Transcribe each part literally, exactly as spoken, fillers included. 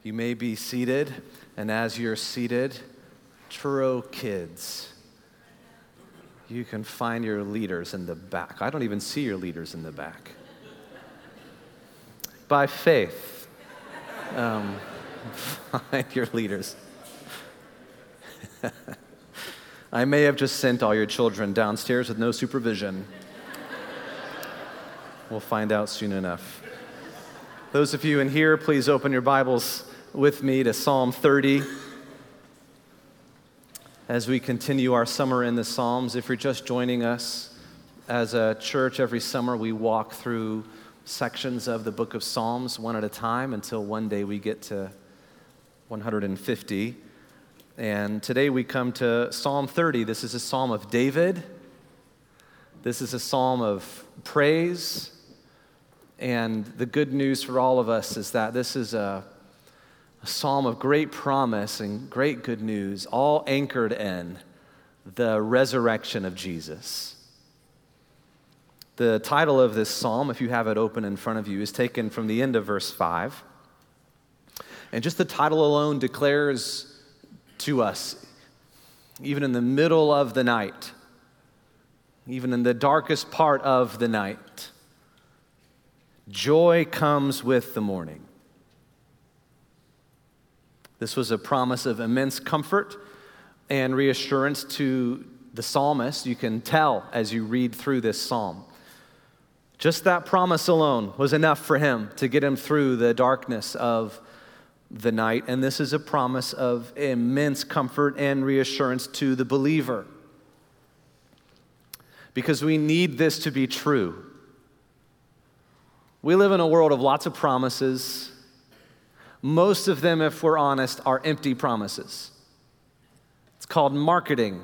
You may be seated, and as you're seated, Truro kids, you can find your leaders in the back. I don't even see your leaders in the back. By faith, um, find your leaders. I may have just sent all your children downstairs with no supervision. We'll find out soon enough. Those of you in here, please open your Bibles with me to Psalm thirty. As we continue our summer in the Psalms, if you're just joining us, as a church every summer we walk through sections of the book of Psalms one at a time until one day we get to one hundred fifty. And today we come to Psalm thirty. This is a psalm of David. This is a psalm of praise. And the good news for all of us is that this is a, a psalm of great promise and great good news, all anchored in the resurrection of Jesus. The title of this psalm, if you have it open in front of you, is taken from the end of verse five. And just the title alone declares to us, even in the middle of the night, even in the darkest part of the night, joy comes with the morning. This was a promise of immense comfort and reassurance to the psalmist. You can tell as you read through this psalm. Just that promise alone was enough for him to get him through the darkness of the night. And this is a promise of immense comfort and reassurance to the believer. Because we need this to be true. We live in a world of lots of promises. Most of them, if we're honest, are empty promises. It's called marketing.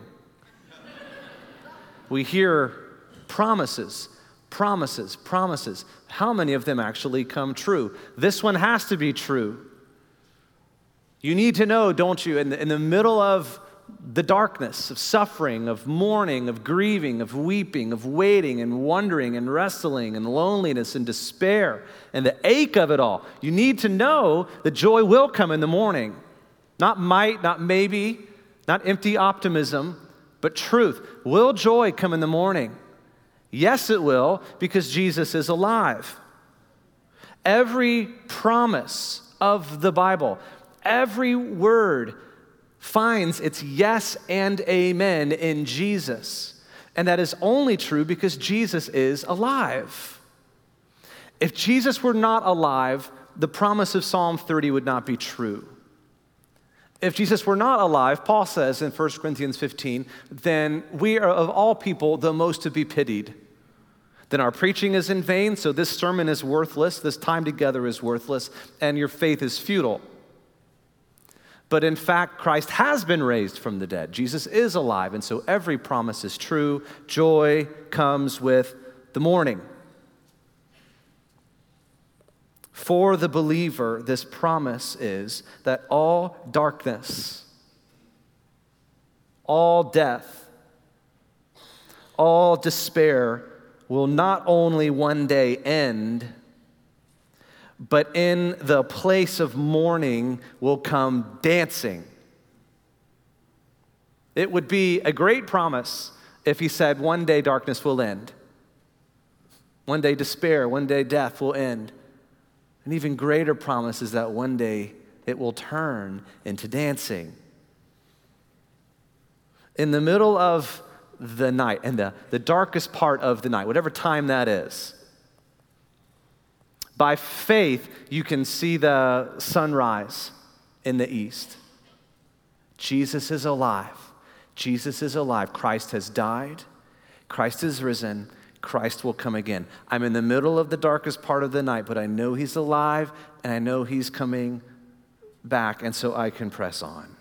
We hear promises, promises, promises. How many of them actually come true? This one has to be true. You need to know, don't you, in the, in the middle of the darkness, of suffering, of mourning, of grieving, of weeping, of waiting and wondering and wrestling and loneliness and despair and the ache of it all, you need to know that joy will come in the morning. Not might, not maybe, not empty optimism, but truth. Will joy come in the morning? Yes, it will, because Jesus is alive. Every promise of the Bible, every word finds its yes and amen in Jesus. And that is only true because Jesus is alive. If Jesus were not alive, the promise of Psalm thirty would not be true. If Jesus were not alive, Paul says in First Corinthians fifteen, then we are of all people the most to be pitied. Then our preaching is in vain, so this sermon is worthless, this time together is worthless, and your faith is futile. But in fact, Christ has been raised from the dead. Jesus is alive, and so every promise is true. Joy comes with the morning. For the believer, this promise is that all darkness, all death, all despair will not only one day end, but in the place of mourning will come dancing. It would be a great promise if he said, one day darkness will end. One day despair, one day death will end. An even greater promise is that one day it will turn into dancing. In the middle of the night, in the, the darkest part of the night, whatever time that is, by faith, you can see the sunrise in the east. Jesus is alive. Jesus is alive. Christ has died. Christ is risen. Christ will come again. I'm in the middle of the darkest part of the night, but I know he's alive, and I know he's coming back, and so I can press on.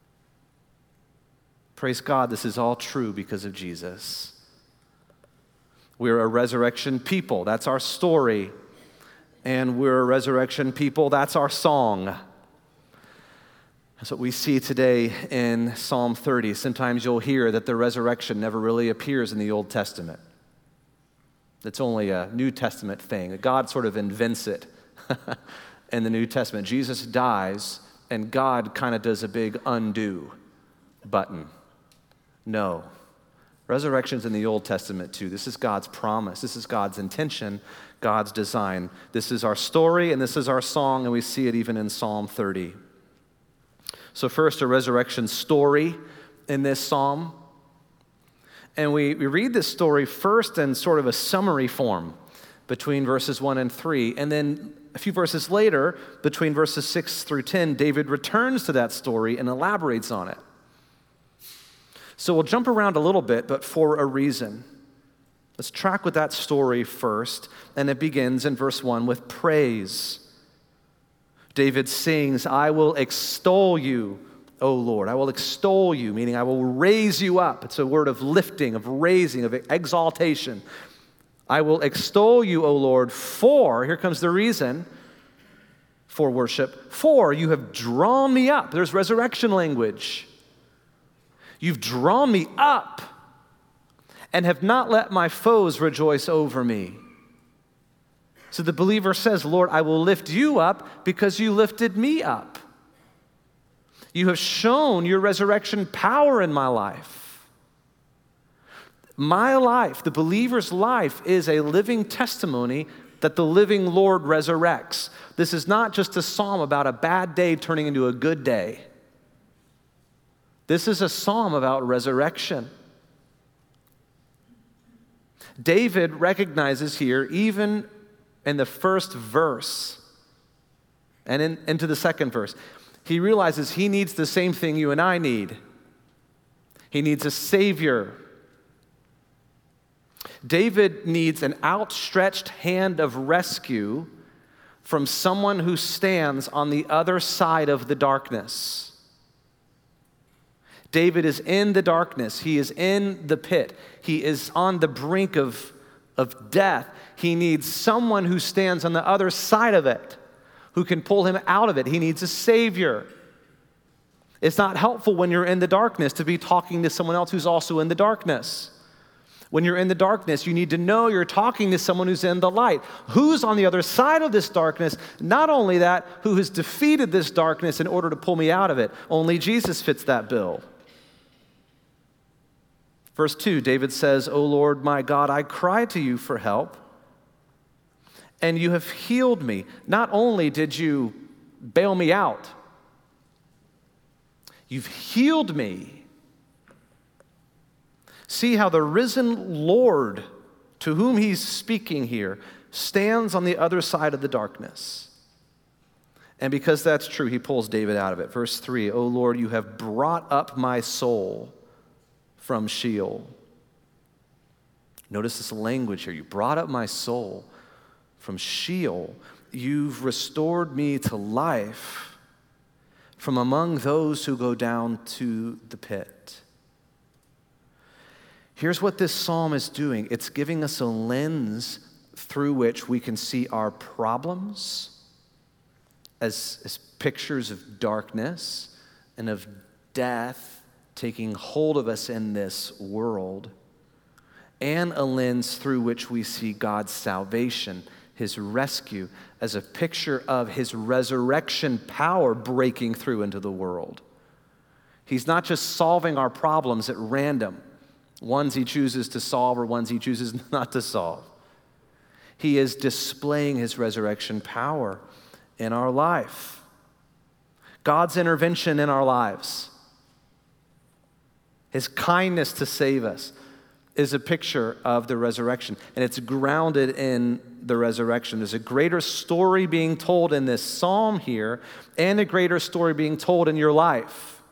Praise God, this is all true because of Jesus. We're a resurrection people. That's our story. And we're a resurrection people. That's our song. That's what we see today in Psalm thirty. Sometimes you'll hear that the resurrection never really appears in the Old Testament. It's only a New Testament thing. God sort of invents it in the New Testament. Jesus dies, and God kind of does a big undo button. No. Resurrection's in the Old Testament too. This is God's promise. This is God's intention, God's design. This is our story, and this is our song, and we see it even in Psalm thirty. So first, a resurrection story in this psalm. And we, we read this story first in sort of a summary form between verses one and three. And then a few verses later, between verses six through ten, David returns to that story and elaborates on it. So we'll jump around a little bit, but for a reason. Let's track with that story first. And it begins in verse one with praise. David sings, I will extol you, O Lord. I will extol you, meaning I will raise you up. It's a word of lifting, of raising, of exaltation. I will extol you, O Lord, for, here comes the reason for worship, for you have drawn me up. There's resurrection language. You've drawn me up and have not let my foes rejoice over me. So the believer says, Lord, I will lift you up because you lifted me up. You have shown your resurrection power in my life. My life, the believer's life, is a living testimony that the living Lord resurrects. This is not just a psalm about a bad day turning into a good day. This is a psalm about resurrection. David recognizes here, even in the first verse and in, into the second verse, he realizes he needs the same thing you and I need. He needs a Savior. David needs an outstretched hand of rescue from someone who stands on the other side of the darkness. David is in the darkness. He is in the pit. He is on the brink of, of death. He needs someone who stands on the other side of it, who can pull him out of it. He needs a Savior. It's not helpful when you're in the darkness to be talking to someone else who's also in the darkness. When you're in the darkness, you need to know you're talking to someone who's in the light. Who's on the other side of this darkness? Not only that, who has defeated this darkness in order to pull me out of it. Only Jesus fits that bill. Verse two, David says, O Lord, my God, I cry to you for help, and you have healed me. Not only did you bail me out, you've healed me. See how the risen Lord, to whom he's speaking here, stands on the other side of the darkness. And because that's true, he pulls David out of it. Verse three, O Lord, you have brought up my soul from Sheol. Notice this language here. You brought up my soul from Sheol. You've restored me to life from among those who go down to the pit. Here's what this psalm is doing. It's giving us a lens through which we can see our problems as, as pictures of darkness and of death taking hold of us in this world, and a lens through which we see God's salvation, his rescue, as a picture of his resurrection power breaking through into the world. He's not just solving our problems at random, ones he chooses to solve or ones he chooses not to solve. He is displaying his resurrection power in our life. God's intervention in our lives, his kindness to save us, is a picture of the resurrection, and it's grounded in the resurrection. There's a greater story being told in this psalm here, and a greater story being told in your life.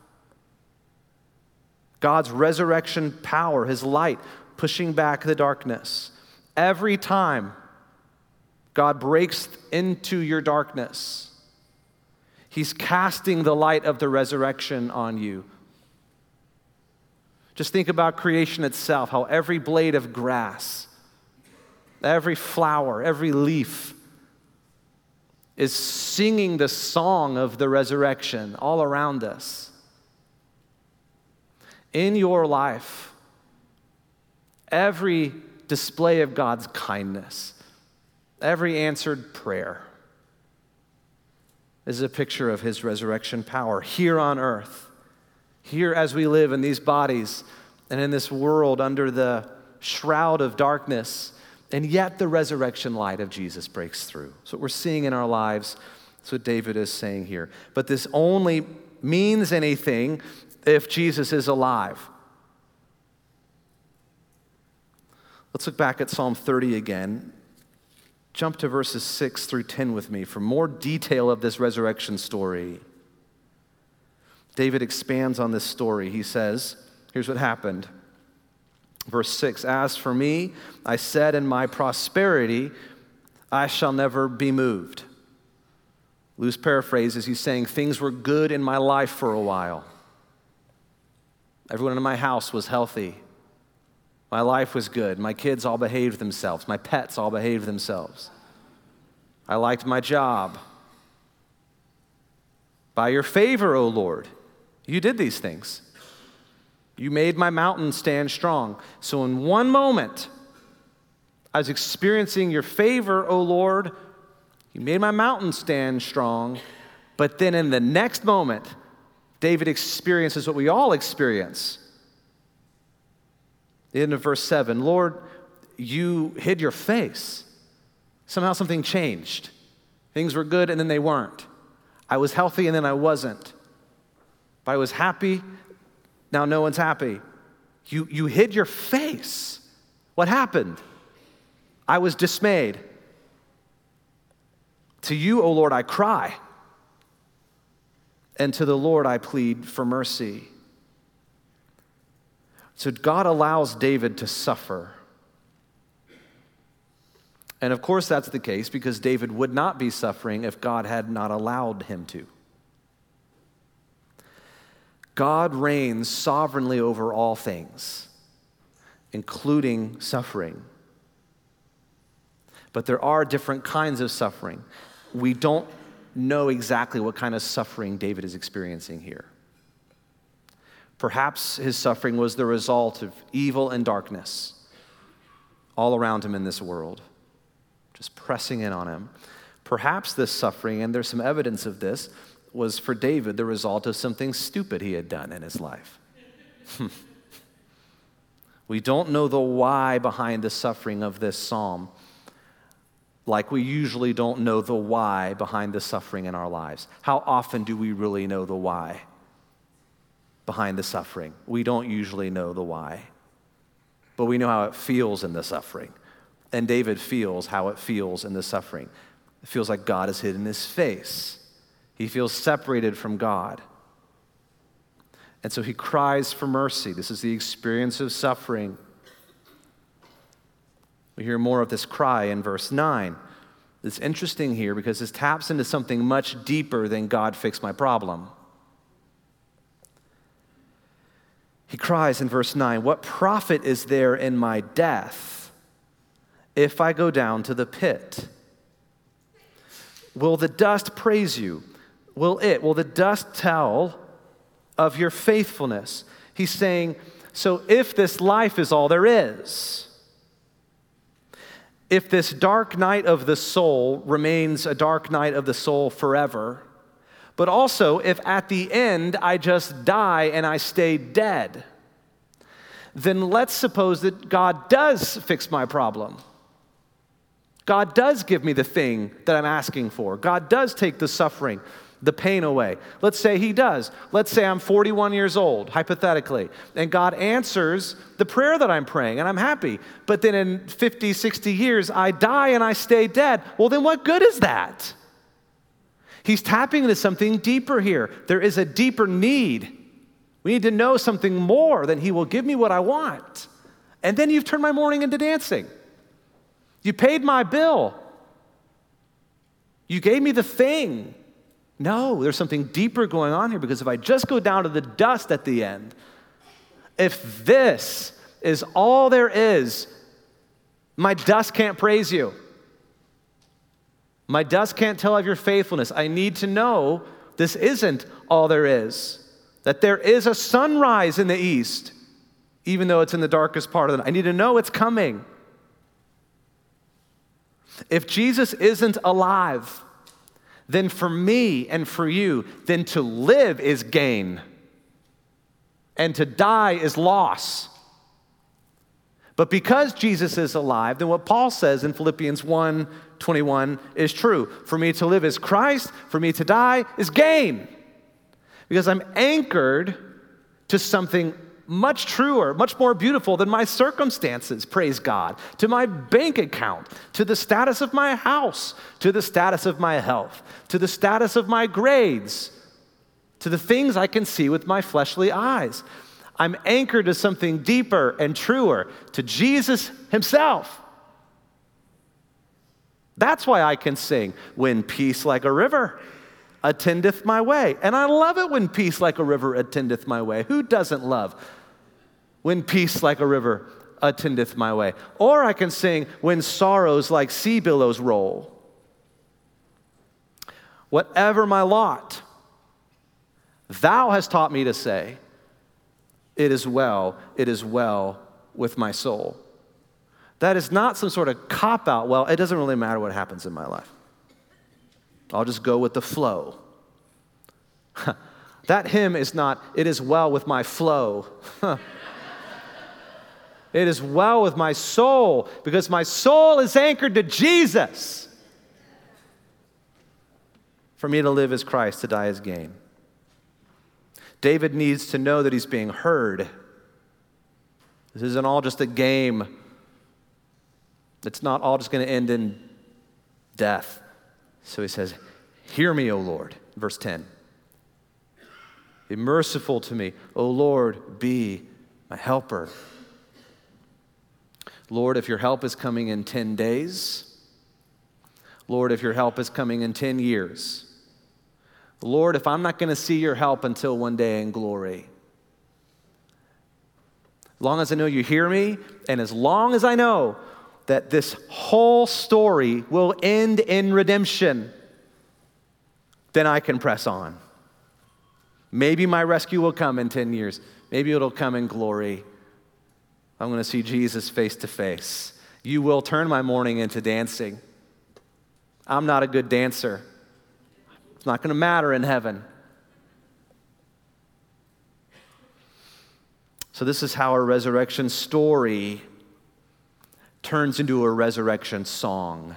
God's resurrection power, his light, pushing back the darkness. Every time God breaks into your darkness, he's casting the light of the resurrection on you. Just think about creation itself, how every blade of grass, every flower, every leaf is singing the song of the resurrection all around us. In your life, every display of God's kindness, every answered prayer, This is a picture of his resurrection power here on earth, here as we live in these bodies and in this world under the shroud of darkness, and yet the resurrection light of Jesus breaks through. That's what we're seeing in our lives. That's what David is saying here. But this only means anything if Jesus is alive. Let's look back at Psalm thirty again. Jump to verses six through ten with me for more detail of this resurrection story. David expands on this story. He says, here's what happened. Verse six, as for me, I said in my prosperity, I shall never be moved. Loose paraphrase is he's saying things were good in my life for a while. Everyone in my house was healthy. My life was good. My kids all behaved themselves. My pets all behaved themselves. I liked my job. By your favor, O Lord, you did these things. You made my mountain stand strong. So in one moment, I was experiencing your favor, O Lord. You made my mountain stand strong. But then in the next moment, David experiences what we all experience. The end of verse seven, Lord, you hid your face. Somehow something changed. Things were good and then they weren't. I was healthy and then I wasn't. If I was happy, now no one's happy. You, you hid your face. What happened? I was dismayed. To you, O Lord, I cry. And to the Lord I plead for mercy. So God allows David to suffer. And of course that's the case because David would not be suffering if God had not allowed him to. God reigns sovereignly over all things, including suffering. But there are different kinds of suffering. We don't know exactly what kind of suffering David is experiencing here. Perhaps his suffering was the result of evil and darkness all around him in this world, just pressing in on him. Perhaps this suffering, and there's some evidence of this, was for David the result of something stupid he had done in his life. We don't know the why behind the suffering of this psalm, like we usually don't know the why behind the suffering in our lives. How often do we really know the why behind the suffering? We don't usually know the why, but we know how it feels in the suffering. And David feels how it feels in the suffering. It feels like God has hidden his face. He feels separated from God. And so he cries for mercy. This is the experience of suffering. We hear more of this cry in verse nine. It's interesting here because this taps into something much deeper than God fix my problem. He cries in verse nine, what profit is there in my death if I go down to the pit? Will the dust praise you? Will it, will the dust tell of your faithfulness? He's saying, so if this life is all there is, if this dark night of the soul remains a dark night of the soul forever, but also if at the end I just die and I stay dead, then let's suppose that God does fix my problem. God does give me the thing that I'm asking for. God does take the suffering, the pain away. Let's say he does. Let's say I'm forty-one years old, hypothetically, and God answers the prayer that I'm praying, and I'm happy. But then in fifty, sixty years, I die and I stay dead. Well, then what good is that? He's tapping into something deeper here. There is a deeper need. We need to know something more than he will give me what I want. And then you've turned my mourning into dancing. You paid my bill. You gave me the thing. No, there's something deeper going on here, because if I just go down to the dust at the end, if this is all there is, my dust can't praise you. My dust can't tell of your faithfulness. I need to know this isn't all there is, that there is a sunrise in the east, even though it's in the darkest part of the night. I need to know it's coming. If Jesus isn't alive, then for me and for you, then to live is gain, and to die is loss. But because Jesus is alive, then what Paul says in Philippians one twenty-one is true. For me to live is Christ, for me to die is gain. Because I'm anchored to something much truer, much more beautiful than my circumstances, praise God, to my bank account, to the status of my house, to the status of my health, to the status of my grades, to the things I can see with my fleshly eyes. I'm anchored to something deeper and truer, to Jesus himself. That's why I can sing, when peace like a river attendeth my way. And I love it when peace like a river attendeth my way. Who doesn't love when peace like a river attendeth my way? Or I can sing, when sorrows like sea billows roll. Whatever my lot, thou hast taught me to say, it is well, it is well with my soul. That is not some sort of cop-out, well, it doesn't really matter what happens in my life. I'll just go with the flow. That hymn is not, it is well with my flow. It is well with my soul, because my soul is anchored to Jesus. For me to live is Christ, to die is gain. David needs to know that he's being heard. This isn't all just a game. It's not all just going to end in death. So he says, hear me, O Lord. Verse ten. Be merciful to me. O Lord, be my helper. Lord, if your help is coming in ten days, Lord, if your help is coming in ten years, Lord, if I'm not going to see your help until one day in glory, as long as I know you hear me, and as long as I know that this whole story will end in redemption, then I can press on. Maybe my rescue will come in ten years. Maybe it'll come in glory. I'm going to see Jesus face to face. You will turn my mourning into dancing. I'm not a good dancer. It's not going to matter in heaven. So this is how a resurrection story turns into a resurrection song.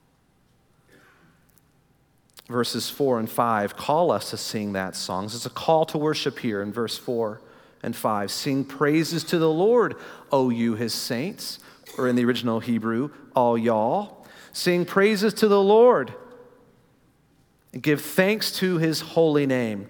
Verses four and five call us to sing that song. It's a call to worship here in verse four and five. Sing praises to the Lord, O you his saints, or in the original Hebrew, all y'all. Sing praises to the Lord and give thanks to his holy name.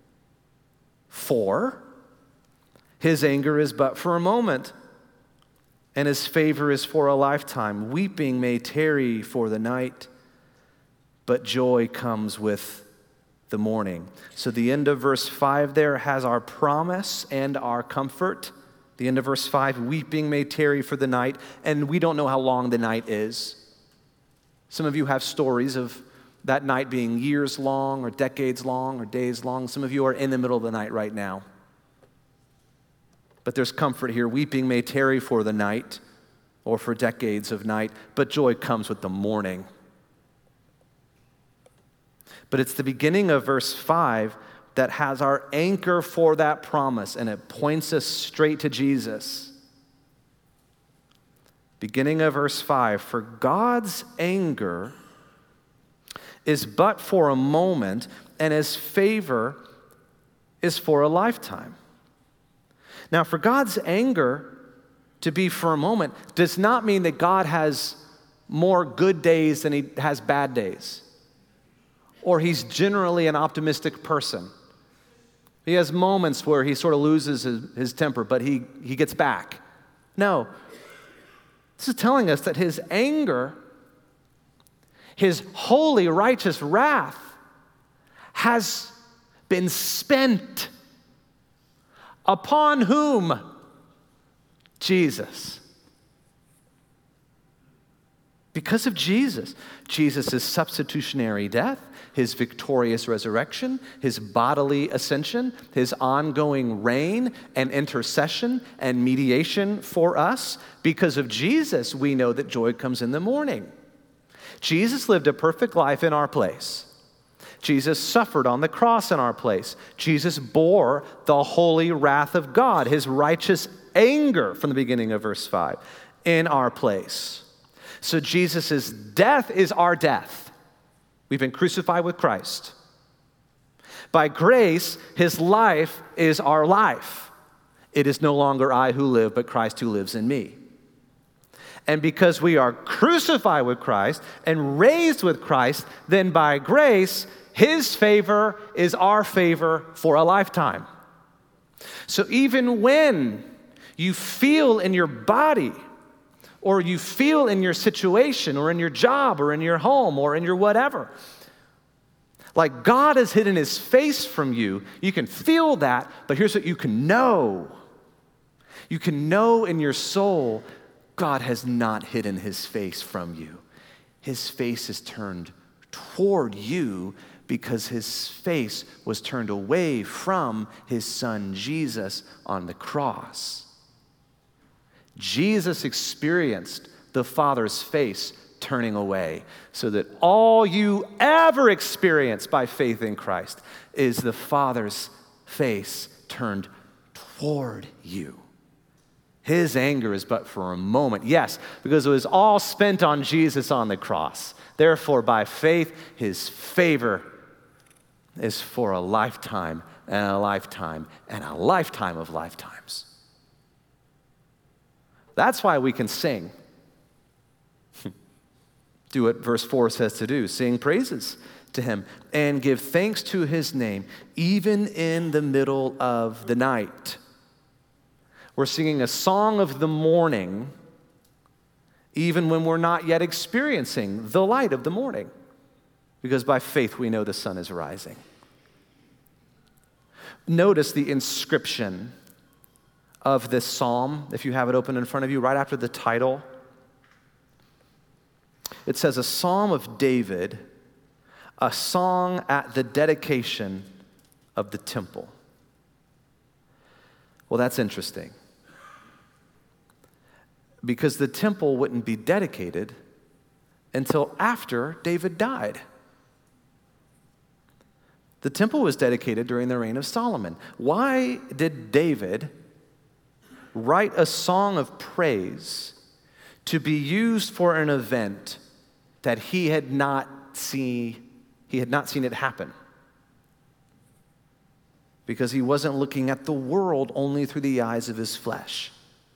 For his anger is but for a moment, and his favor is for a lifetime. Weeping may tarry for the night, but joy comes with the morning. So the end of verse five there has our promise and our comfort. The end of verse five, weeping may tarry for the night, and we don't know how long the night is. Some of you have stories of that night being years long or decades long or days long. Some of you are in the middle of the night right now. But there's comfort here. Weeping may tarry for the night or for decades of night, but joy comes with the morning. But it's the beginning of verse five that has our anchor for that promise, and it points us straight to Jesus. Beginning of verse five, for God's anger is but for a moment, and his favor is for a lifetime. Now, for God's anger to be for a moment does not mean that God has more good days than he has bad days, or he's generally an optimistic person. He has moments where he sort of loses his, his temper, but he, he gets back. No. This is telling us that his anger, his holy, righteous wrath, has been spent. Upon whom? Jesus. Because of Jesus. Jesus' substitutionary death, his victorious resurrection, his bodily ascension, his ongoing reign and intercession and mediation for us. Because of Jesus, we know that joy comes in the morning. Jesus lived a perfect life in our place. Jesus suffered on the cross in our place. Jesus bore the holy wrath of God, his righteous anger from the beginning of verse five, in our place. So Jesus' death is our death. We've been crucified with Christ. By grace, his life is our life. It is no longer I who live, but Christ who lives in me. And because we are crucified with Christ and raised with Christ, then by grace, his favor is our favor for a lifetime. So even when you feel in your body, or you feel in your situation, or in your job, or in your home, or in your whatever, like God has hidden his face from you, you can feel that, but here's what you can know. You can know in your soul, God has not hidden his face from you. His face is turned toward you because his face was turned away from his son Jesus on the cross. Jesus experienced the Father's face turning away, so that all you ever experience by faith in Christ is the Father's face turned toward you. His anger is but for a moment. Yes, because it was all spent on Jesus on the cross. Therefore, by faith, his favor is for a lifetime and a lifetime and a lifetime of lifetimes. That's why we can sing. Do what verse four says to do. Sing praises to him and give thanks to his name, even in the middle of the night. We're singing a song of the morning, even when we're not yet experiencing the light of the morning, because by faith we know the sun is rising. Notice the inscription of this psalm, if you have it open in front of you, right after the title. It says, a psalm of David, a song at the dedication of the temple. Well, that's interesting, because the temple wouldn't be dedicated until after David died. The temple was dedicated during the reign of Solomon. Why did David write a song of praise to be used for an event that he had not seen, he had not seen it happen? Because he wasn't looking at the world only through the eyes of his flesh,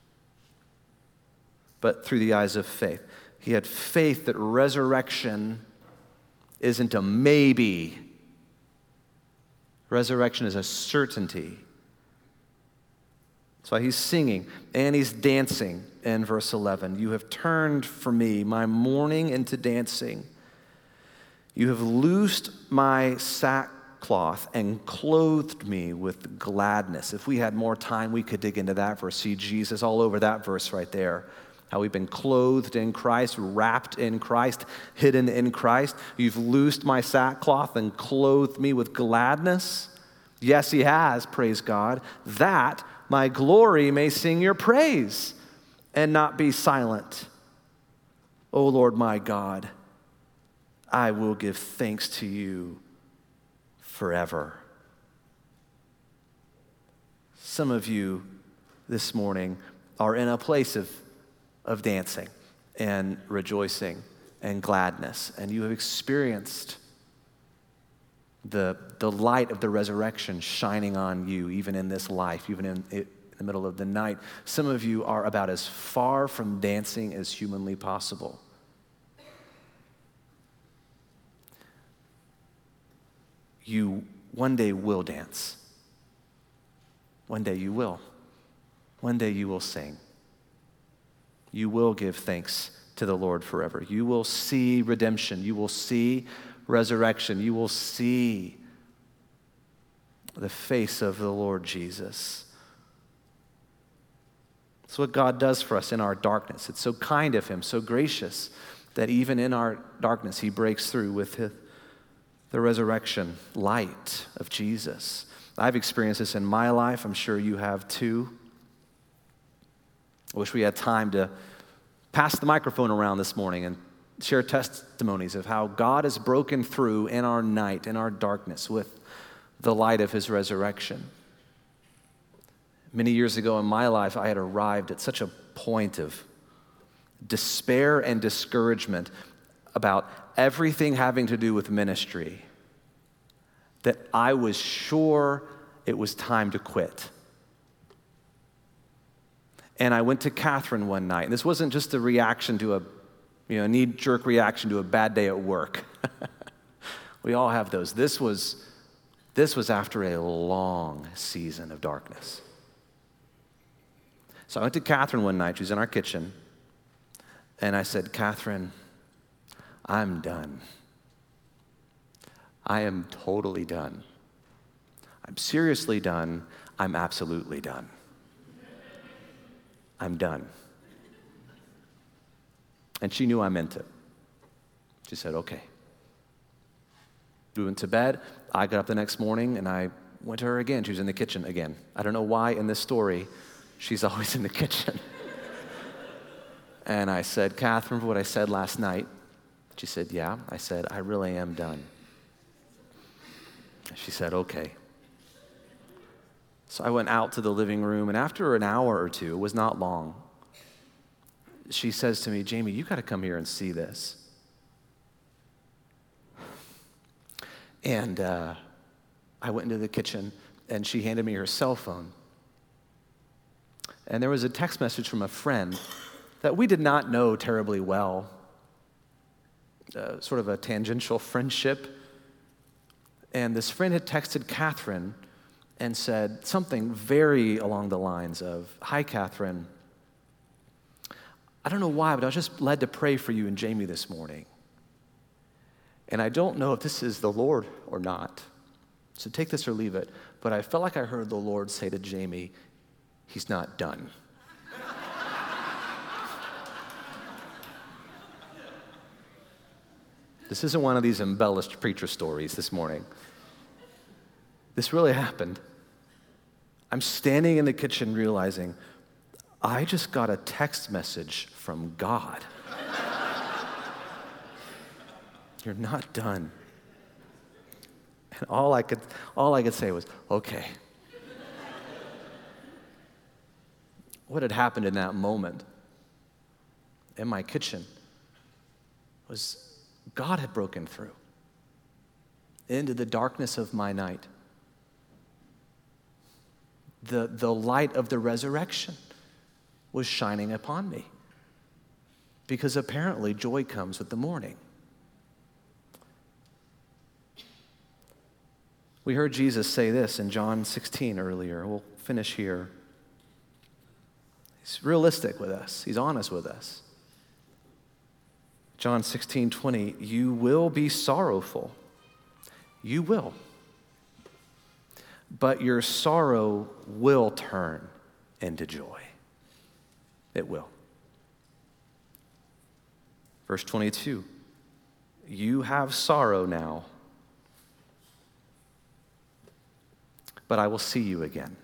but through the eyes of faith. He had faith that resurrection isn't a maybe. Resurrection is a certainty. That's why he's singing and he's dancing in verse eleven. You have turned for me my mourning into dancing. You have loosed my sackcloth and clothed me with gladness. If we had more time, we could dig into that verse. See Jesus all over that verse right there. How we've been clothed in Christ, wrapped in Christ, hidden in Christ. You've loosed my sackcloth and clothed me with gladness. Yes, he has, praise God. That my glory may sing your praise and not be silent. O Lord my God, I will give thanks to you forever. Some of you this morning are in a place of of dancing and rejoicing and gladness, and you have experienced the, the light of the resurrection shining on you, even in this life, even in, in the middle of the night. Some of you are about as far from dancing as humanly possible. You one day will dance. One day you will. One day you will sing. You will give thanks to the Lord forever. You will see redemption. You will see resurrection. You will see the face of the Lord Jesus. It's what God does for us in our darkness. It's so kind of him, so gracious, that even in our darkness, he breaks through with his, the resurrection light of Jesus. I've experienced this in my life. I'm sure you have too. I wish we had time to pass the microphone around this morning and share testimonies of how God has broken through in our night, in our darkness, with the light of his resurrection. Many years ago in my life, I had arrived at such a point of despair and discouragement about everything having to do with ministry that I was sure it was time to quit. And I went to Catherine one night, and this wasn't just a reaction to a, you know, knee-jerk reaction to a bad day at work. We all have those. This was, this was after a long season of darkness. So I went to Catherine one night. She was in our kitchen. And I said, Catherine, I'm done. I am totally done. I'm seriously done. I'm absolutely done. I'm done. And she knew I meant it. She said, okay. We went to bed. I got up the next morning and I went to her again. She was in the kitchen again. I don't know why in this story she's always in the kitchen. And I said, Catherine, for what I said last night. She said, yeah. I said, I really am done. She said, okay. So I went out to the living room, and after an hour or two, it was not long, she says to me, Jamie, you got to come here and see this. And uh, I went into the kitchen, and she handed me her cell phone. And there was a text message from a friend that we did not know terribly well, uh, sort of a tangential friendship. And this friend had texted Catherine and said something very along the lines of, hi, Catherine. I don't know why, but I was just led to pray for you and Jamie this morning. And I don't know if this is the Lord or not, so take this or leave it, but I felt like I heard the Lord say to Jamie, he's not done. This isn't one of these embellished preacher stories this morning. This really happened. I'm standing in the kitchen realizing I just got a text message from God. You're not done. And all I could, all I could say was, okay. What had happened in that moment in my kitchen was God had broken through into the darkness of my night. The, the light of the resurrection was shining upon me because apparently joy comes with the morning. We heard Jesus say this in John sixteen earlier. We'll finish here. He's realistic with us. He's honest with us. John sixteen twenty, you will be sorrowful. You will. But your sorrow will turn into joy. It will. Verse twenty-two, you have sorrow now, but I will see you again.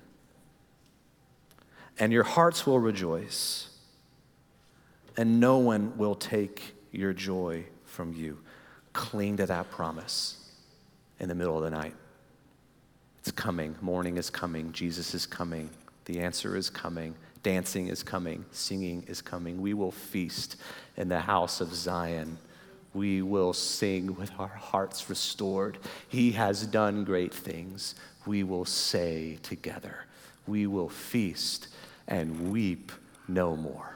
And your hearts will rejoice, and no one will take your joy from you. Cling to that promise in the middle of the night. It's coming. Morning is coming. Jesus is coming. The answer is coming. Dancing is coming. Singing is coming. We will feast in the house of Zion. We will sing with our hearts restored. He has done great things. We will say together. We will feast and weep no more.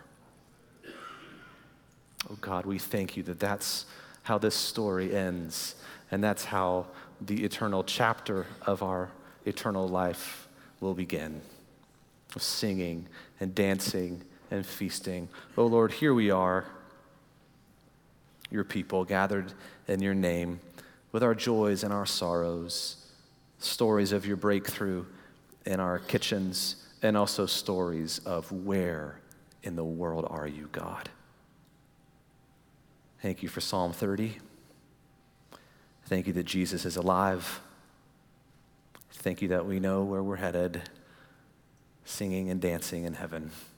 Oh God, we thank you that that's how this story ends, and that's how the eternal chapter of our eternal life will begin, of singing and dancing and feasting. Oh Lord, here we are, your people gathered in your name with our joys and our sorrows, stories of your breakthrough in our kitchens, and also stories of where in the world are you, God. Thank you for Psalm thirty. Thank you that Jesus is alive. Thank you that we know where we're headed, singing and dancing in heaven.